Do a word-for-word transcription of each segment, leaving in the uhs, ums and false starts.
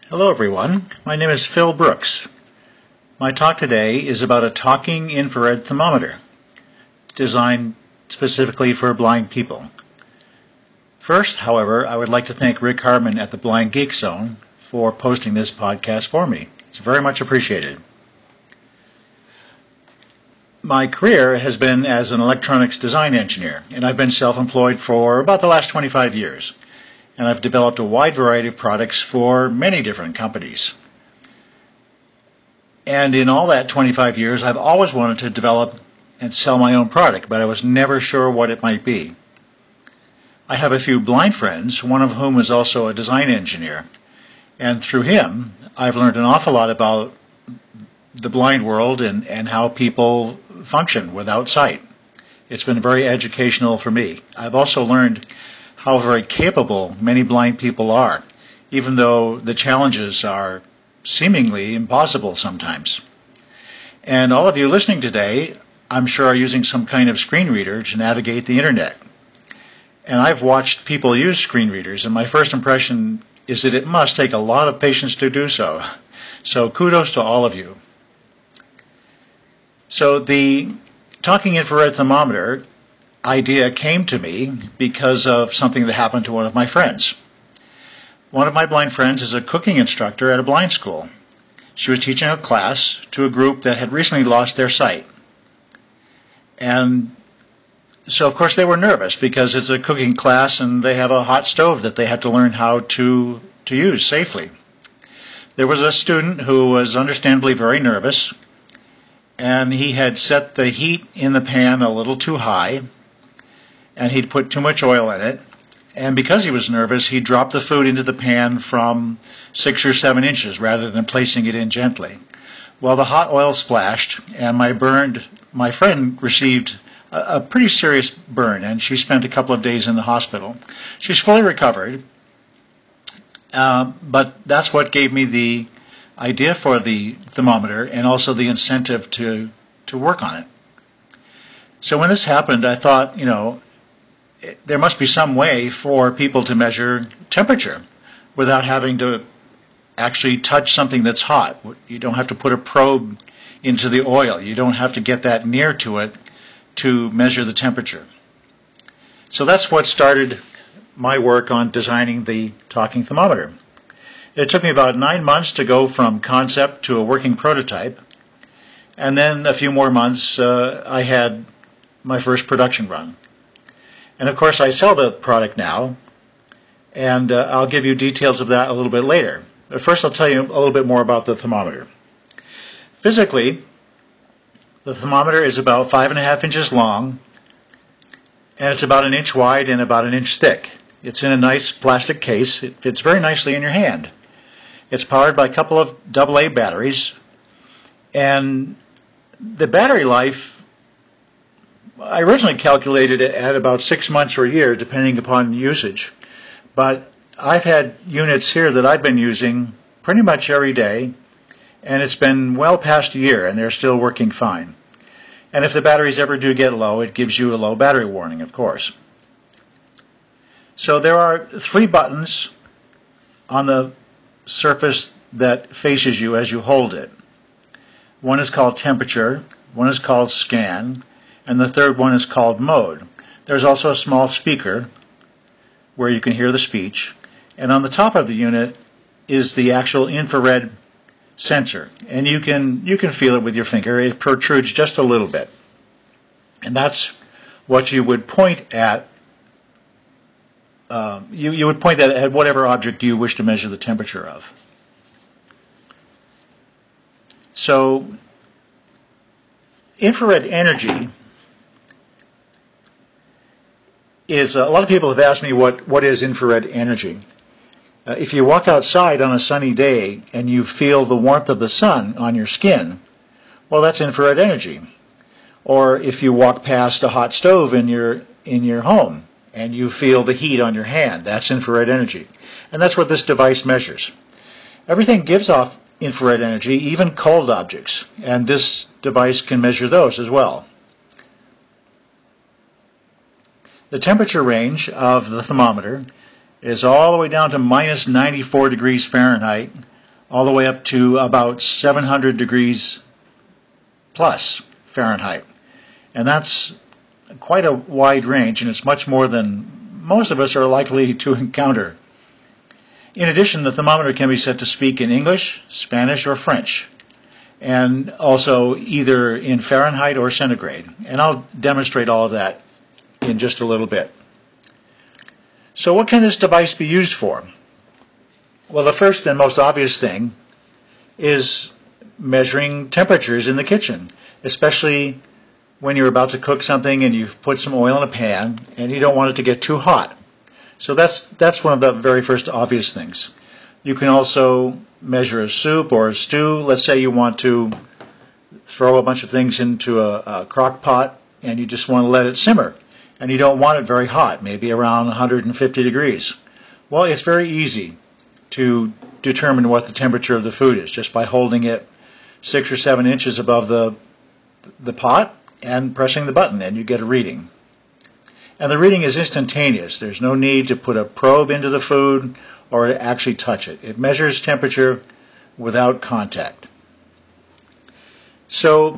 Hello everyone, my name is Phil Brooks. My talk today is about a talking infrared thermometer designed specifically for blind people. First, however, I would like to thank Rick Harmon at the Blind Geek Zone for posting this podcast for me. It's very much appreciated. My career has been as an electronics design engineer, and I've been self-employed for about the last twenty-five years. And I've developed a wide variety of products for many different companies. And in all that twenty-five years, I've always wanted to develop and sell my own product, but I was never sure what it might be. I have a few blind friends, one of whom is also a design engineer. And through him, I've learned an awful lot about the blind world and, and how people function without sight. It's been very educational for me. I've also learned how very capable many blind people are, even though the challenges are seemingly impossible sometimes. And all of you listening today, I'm sure, are using some kind of screen reader to navigate the internet. And I've watched people use screen readers, and my first impression is that it must take a lot of patience to do so. So kudos to all of you. So the talking infrared thermometer idea came to me because of something that happened to one of my friends. One of my blind friends is a cooking instructor at a blind school. She was teaching a class to a group that had recently lost their sight. And so, of course, they were nervous because it's a cooking class and they have a hot stove that they had to learn how to, to use safely. There was a student who was understandably very nervous, and he had set the heat in the pan a little too high, and he'd put too much oil in it, and because he was nervous, he dropped the food into the pan from six or seven inches rather than placing it in gently. Well, the hot oil splashed, and my burned, my friend received a, a pretty serious burn, and she spent a couple of days in the hospital. She's fully recovered, uh, but that's what gave me the idea for the thermometer and also the incentive to, to work on it. So when this happened, I thought, you know, there must be some way for people to measure temperature without having to actually touch something that's hot. You don't have to put a probe into the oil. You don't have to get that near to it to measure the temperature. So that's what started my work on designing the talking thermometer. It took me about nine months to go from concept to a working prototype, and then a few more months uh, I had my first production run. And of course, I sell the product now, and uh, I'll give you details of that a little bit later. But first, I'll tell you a little bit more about the thermometer. Physically, the thermometer is about five and a half inches long, and it's about an inch wide and about an inch thick. It's in a nice plastic case. It fits very nicely in your hand. It's powered by a couple of double A batteries, and the battery life, I originally calculated it at about six months or a year, depending upon usage. But I've had units here that I've been using pretty much every day, and it's been well past a year, and they're still working fine. And if the batteries ever do get low, it gives you a low battery warning, of course. So there are three buttons on the surface that faces you as you hold it. One is called temperature, one is called scan, and the third one is called mode. There's also a small speaker where you can hear the speech, and on the top of the unit is the actual infrared sensor, and you can you can feel it with your finger. It protrudes just a little bit, and that's what you would point at. Um, you, you would point that at whatever object you wish to measure the temperature of. So infrared energy is, uh, a lot of people have asked me what, what is infrared energy. Uh, if you walk outside on a sunny day and you feel the warmth of the sun on your skin, well, that's infrared energy. Or if you walk past a hot stove in your, in your home and you feel the heat on your hand, that's infrared energy. And that's what this device measures. Everything gives off infrared energy, even cold objects, and this device can measure those as well. The temperature range of the thermometer is all the way down to minus ninety-four degrees Fahrenheit all the way up to about seven hundred degrees plus Fahrenheit. And that's quite a wide range, and it's much more than most of us are likely to encounter. In addition, the thermometer can be set to speak in English, Spanish, or French, and also either in Fahrenheit or centigrade. And I'll demonstrate all of that in just a little bit. So what can this device be used for? Well, the first and most obvious thing is measuring temperatures in the kitchen, especially when you're about to cook something and you've put some oil in a pan and you don't want it to get too hot. So that's that's one of the very first obvious things. You can also measure a soup or a stew. Let's say you want to throw a bunch of things into a, a crock pot and you just want to let it simmer and you don't want it very hot, maybe around one hundred fifty degrees. Well, it's very easy to determine what the temperature of the food is just by holding it six or seven inches above the the pot and pressing the button, and you get a reading. And the reading is instantaneous. There's no need to put a probe into the food or to actually touch it. It measures temperature without contact. So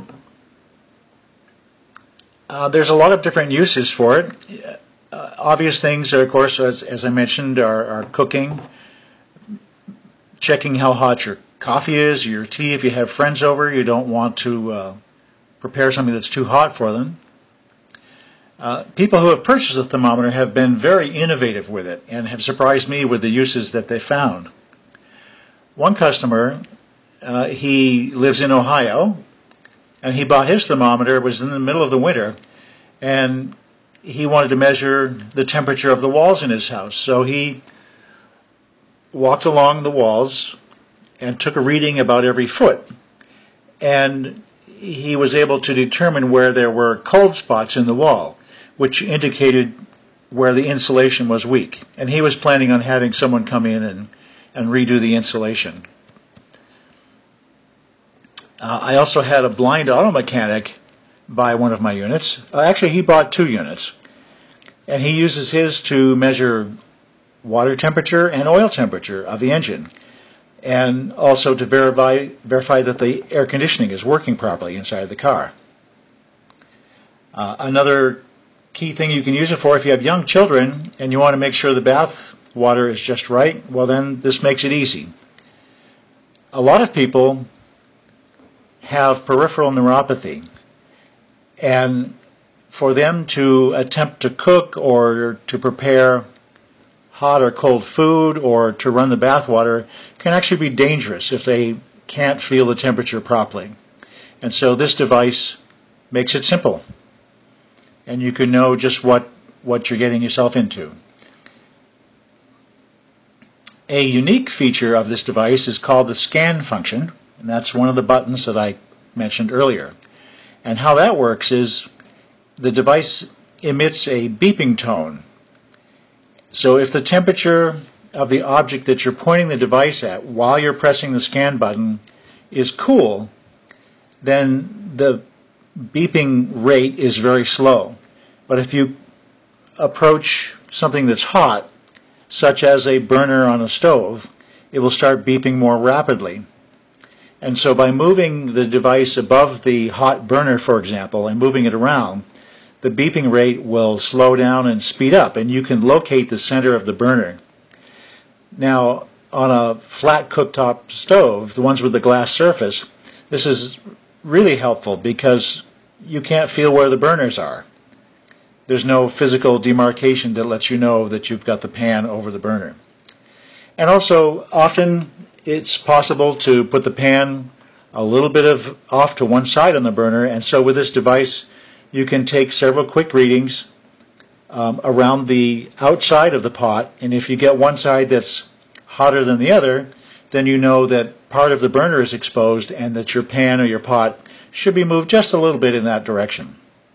uh, there's a lot of different uses for it. Uh, obvious things are, of course, as, as I mentioned, are, are cooking, checking how hot your coffee is, your tea. If you have friends over, you don't want to uh, prepare something that's too hot for them. Uh, people who have purchased a thermometer have been very innovative with it and have surprised me with the uses that they found. One customer, uh, he lives in Ohio, and he bought his thermometer. It was in the middle of the winter, and he wanted to measure the temperature of the walls in his house. So he walked along the walls and took a reading about every foot. And he was able to determine where there were cold spots in the wall, which indicated where the insulation was weak. And he was planning on having someone come in and, and redo the insulation. Uh, I also had a blind auto mechanic buy one of my units. Uh, actually, he bought two units. And he uses his to measure water temperature and oil temperature of the engine, and also to verify, verify that the air conditioning is working properly inside the car. Uh, another key thing you can use it for, if you have young children and you want to make sure the bath water is just right, well then this makes it easy. A lot of people have peripheral neuropathy, and for them to attempt to cook or to prepare hot or cold food or to run the bath water can actually be dangerous if they can't feel the temperature properly. And so this device makes it simple, and you can know just what, what you're getting yourself into. A unique feature of this device is called the scan function, and that's one of the buttons that I mentioned earlier. And how that works is the device emits a beeping tone. So if the temperature of the object that you're pointing the device at while you're pressing the scan button is cool, then the beeping rate is very slow. But if you approach something that's hot, such as a burner on a stove, it will start beeping more rapidly. And so by moving the device above the hot burner, for example, and moving it around, the beeping rate will slow down and speed up, and you can locate the center of the burner. Now, on a flat cooktop stove, the ones with the glass surface, this is really helpful because you can't feel where the burners are. There's no physical demarcation that lets you know that you've got the pan over the burner. And also, often it's possible to put the pan a little bit of off to one side on the burner, and so with this device you can take several quick readings um, around the outside of the pot, and if you get one side that's hotter than the other, then you know that part of the burner is exposed and that your pan or your pot should be moved just a little bit in that direction.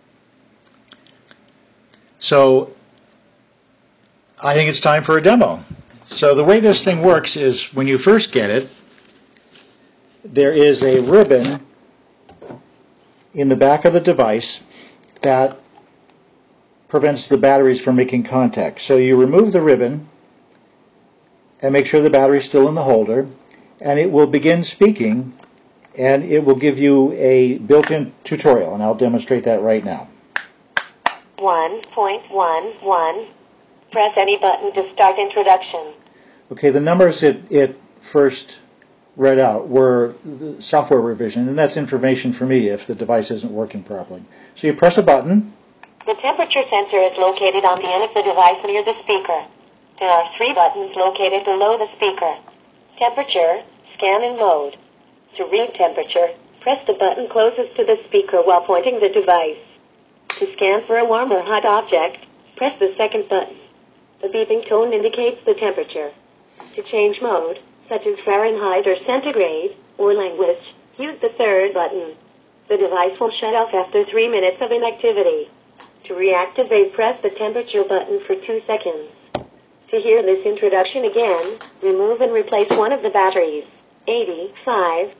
So I think it's time for a demo. So the way this thing works is when you first get it, there is a ribbon in the back of the device that prevents the batteries from making contact. So you remove the ribbon and make sure the battery's still in the holder, and it will begin speaking, and it will give you a built-in tutorial, and I'll demonstrate that right now. one point one one. Press any button to start introduction. Okay, the numbers it, it first read out were the software revision, and that's information for me if the device isn't working properly. So you press a button. The temperature sensor is located on the end of the device near the speaker. There are three buttons located below the speaker. Temperature, scan in mode. To read temperature, press the button closest to the speaker while pointing the device. To scan for a warm or hot object, press the second button. The beeping tone indicates the temperature. To change mode, such as Fahrenheit or centigrade, or language, use the third button. The device will shut off after three minutes of inactivity. To reactivate, press the temperature button for two seconds. To hear this introduction again, remove and replace one of the batteries. eighty-five.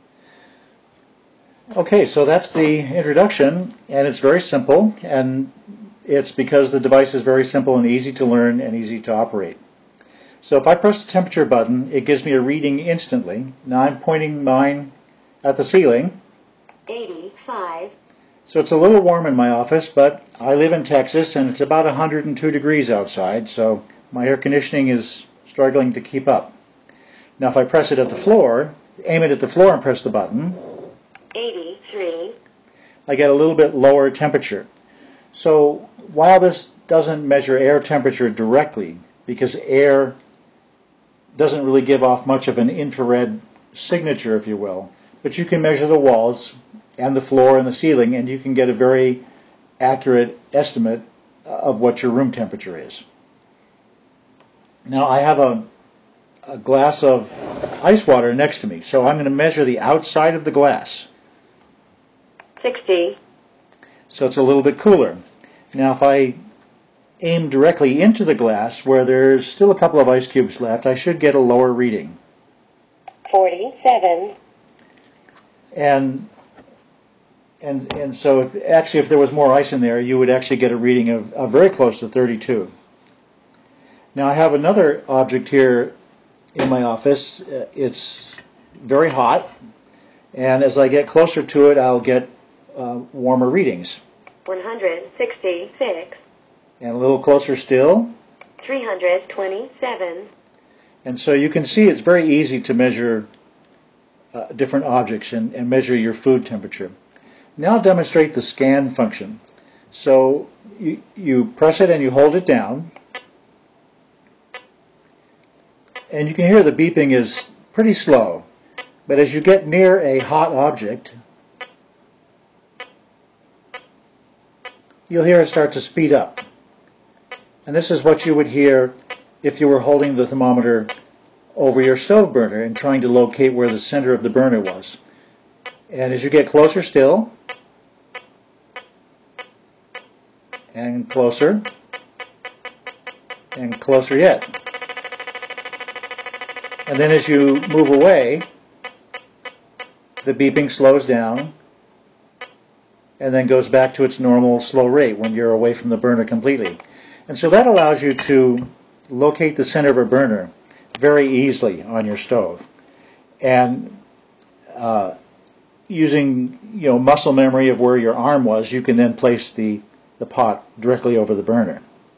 Okay, so that's the introduction, and it's very simple, and it's because the device is very simple and easy to learn and easy to operate. So if I press the temperature button, it gives me a reading instantly. Now I'm pointing mine at the ceiling. eighty-five. So it's a little warm in my office, but I live in Texas and it's about one hundred two degrees outside, so my air conditioning is struggling to keep up. Now if I press it at the floor, aim it at the floor and press the button, eighty-three. I get a little bit lower temperature. So while this doesn't measure air temperature directly, because air doesn't really give off much of an infrared signature, if you will, but you can measure the walls and the floor and the ceiling, and you can get a very accurate estimate of what your room temperature is. Now I have a, a glass of ice water next to me, so I'm going to measure the outside of the glass. sixty. So it's a little bit cooler. Now if I aim directly into the glass where there's still a couple of ice cubes left, I should get a lower reading. forty-seven. And and and so if, actually if there was more ice in there, you would actually get a reading of, of very close to thirty-two. Now I have another object here in my office. Uh, it's very hot, and as I get closer to it, I'll get uh, warmer readings. one hundred sixty-six. And a little closer still. three hundred twenty-seven. And so you can see it's very easy to measure uh, different objects and, and measure your food temperature. Now I'll demonstrate the scan function. So you, you press it and you hold it down. And you can hear the beeping is pretty slow. But as you get near a hot object, you'll hear it start to speed up. And this is what you would hear if you were holding the thermometer over your stove burner and trying to locate where the center of the burner was. And as you get closer still, and closer, and closer yet. And then as you move away, the beeping slows down and then goes back to its normal slow rate when you're away from the burner completely. And so that allows you to locate the center of a burner very easily on your stove. And uh, using you know muscle memory of where your arm was, you can then place the, the pot directly over the burner.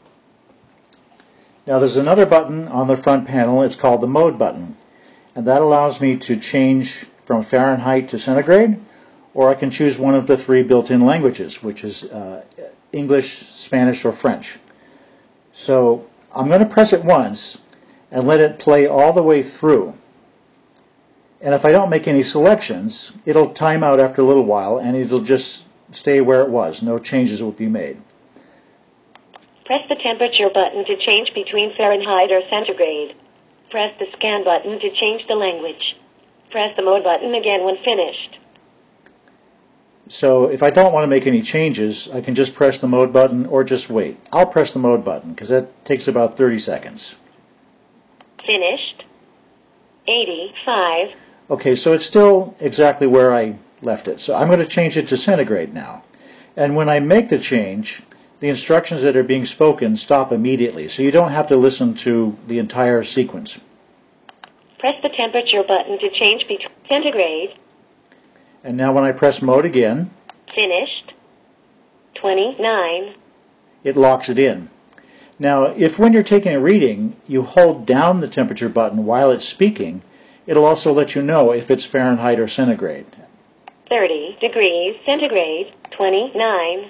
Now there's another button on the front panel. It's called the mode button. And that allows me to change from Fahrenheit to centigrade, or I can choose one of the three built-in languages, which is uh, English, Spanish, or French. So I'm going to press it once and let it play all the way through. And if I don't make any selections, it'll time out after a little while and it'll just stay where it was. No changes will be made. Press the temperature button to change between Fahrenheit or centigrade. Press the scan button to change the language. Press the mode button again when finished. So if I don't want to make any changes, I can just press the mode button or just wait. I'll press the mode button because that takes about thirty seconds. Finished. eighty-five. Okay, so it's still exactly where I left it. So I'm going to change it to centigrade now. And when I make the change, the instructions that are being spoken stop immediately. So you don't have to listen to the entire sequence. Press the temperature button to change between centigrade. And now when I press mode again, Finished. twenty-nine. it locks it in. Now, if when you're taking a reading, you hold down the temperature button while it's speaking, it'll also let you know if it's Fahrenheit or centigrade. thirty degrees centigrade. twenty-nine.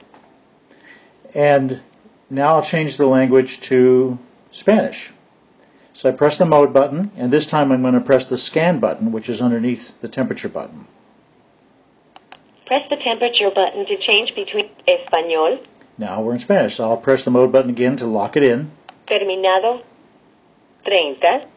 And now I'll change the language to Spanish. So I press the mode button, and this time I'm going to press the scan button, which is underneath the temperature button. Press the temperature button to change between Español. Now we're in Spanish, so I'll press the mode button again to lock it in. Terminado. treinta.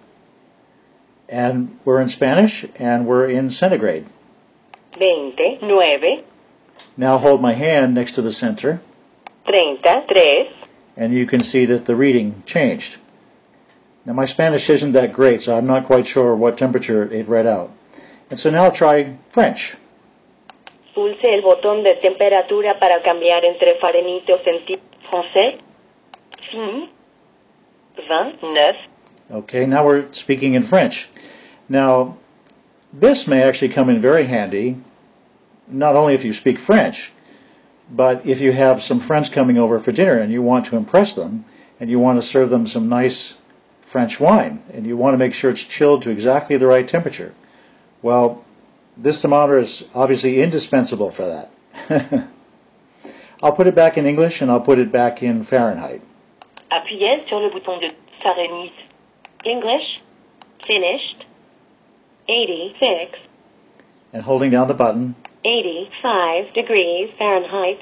And we're in Spanish, and we're in centigrade. veinte. nueve. Now hold my hand next to the center, treinta. tres. and you can see that the reading changed. Now my Spanish isn't that great, so I'm not quite sure what temperature it read out. And so now I'll try French. Pulse el botón de temperatura para cambiar entre Fahrenheit o centi... Français. Fin. vingt-neuf. Okay, now we're speaking in French. Now, this may actually come in very handy, not only if you speak French, but if you have some friends coming over for dinner and you want to impress them, and you want to serve them some nice French wine, and you want to make sure it's chilled to exactly the right temperature. Well, this thermometer is obviously indispensable for that. I'll put it back in English, and I'll put it back in Fahrenheit. Appuyez sur le bouton de Fahrenheit. English. Finished. eighty-six. And holding down the button. eighty-five degrees Fahrenheit.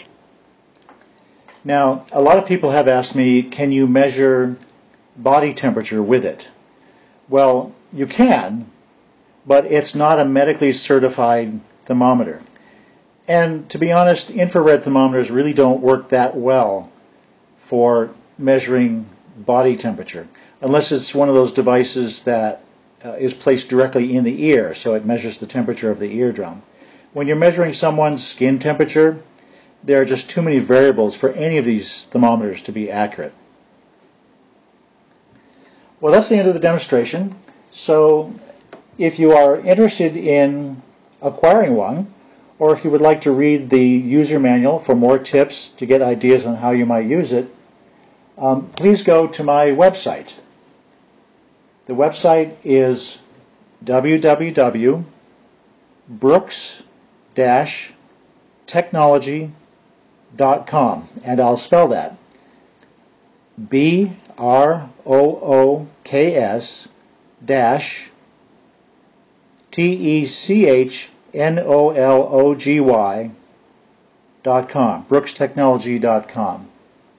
Now, a lot of people have asked me, can you measure body temperature with it? Well, you can, but it's not a medically certified thermometer. And to be honest, infrared thermometers really don't work that well for measuring body temperature, unless it's one of those devices that uh, is placed directly in the ear, so it measures the temperature of the eardrum. When you're measuring someone's skin temperature, there are just too many variables for any of these thermometers to be accurate. Well, that's the end of the demonstration. So if you are interested in acquiring one, or if you would like to read the user manual for more tips to get ideas on how you might use it, um, please go to my website. The website is w w w dot brooks dash technology dot com, and I'll spell that B R O O K S dash T E C H N O L O G Y dot com, brooks technology dot com.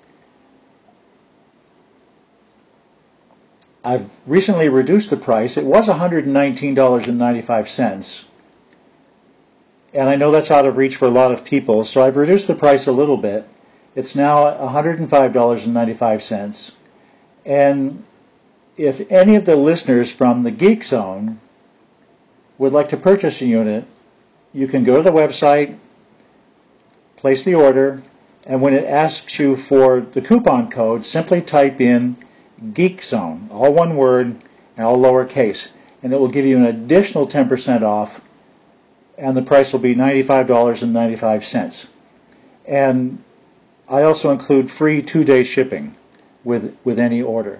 I've recently reduced the price. It was one hundred nineteen dollars and ninety-five cents. And I know that's out of reach for a lot of people, so I've reduced the price a little bit. It's now one hundred five dollars and ninety-five cents. And if any of the listeners from the Geek Zone would like to purchase a unit, you can go to the website, place the order, and when it asks you for the coupon code, simply type in Geek Zone, all one word and all lowercase, and it will give you an additional ten percent off, and the price will be ninety-five dollars and ninety-five cents. And I also include free two-day shipping with, with any order.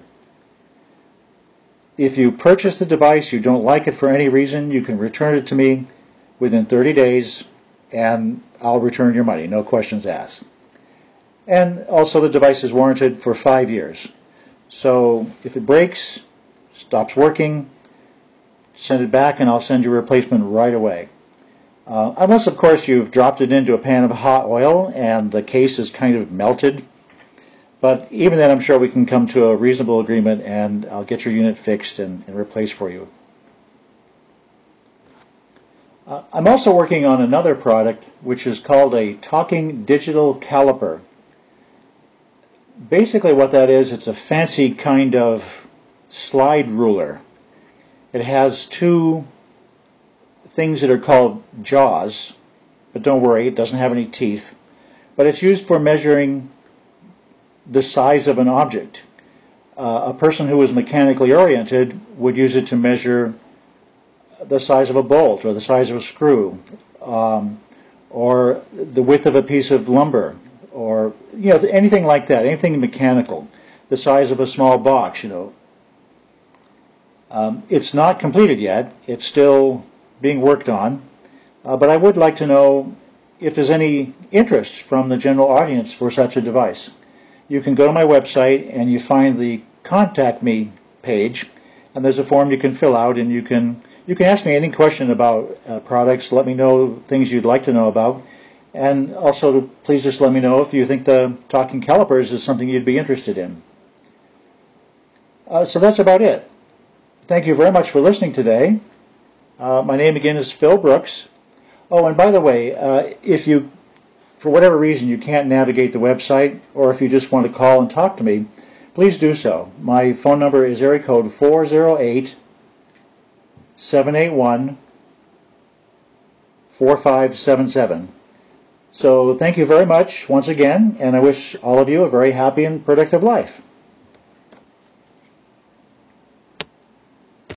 If you purchase the device, you don't like it for any reason, you can return it to me within thirty days, and I'll return your money, no questions asked. And also the device is warranted for five years. So if it breaks, stops working, send it back and I'll send you a replacement right away. Uh, unless, of course, you've dropped it into a pan of hot oil and the case is kind of melted. But even then, I'm sure we can come to a reasonable agreement and I'll get your unit fixed and, and replaced for you. Uh, I'm also working on another product which is called a talking digital caliper. Basically what that is, it's a fancy kind of slide ruler. It has two things that are called jaws, but don't worry, it doesn't have any teeth. But it's used for measuring the size of an object. Uh, a person who is mechanically oriented would use it to measure the size of a bolt or the size of a screw, um, or the width of a piece of lumber, or you know anything like that, anything mechanical, the size of a small box. You know, um, it's not completed yet. It's still being worked on, uh, but I would like to know if there's any interest from the general audience for such a device. You can go to my website and you find the Contact Me page, and there's a form you can fill out, and you can you can ask me any question about uh, products. Let me know things you'd like to know about, and also to, please just let me know if you think the talking calipers is something you'd be interested in. Uh, so that's about it. Thank you very much for listening today. Uh, my name again is Phil Brooks. Oh, and by the way, uh, if you, for whatever reason, you can't navigate the website, or if you just want to call and talk to me, please do so. My phone number is area code four oh eight, seven eight one, four five seven seven. So thank you very much once again, and I wish all of you a very happy and productive life.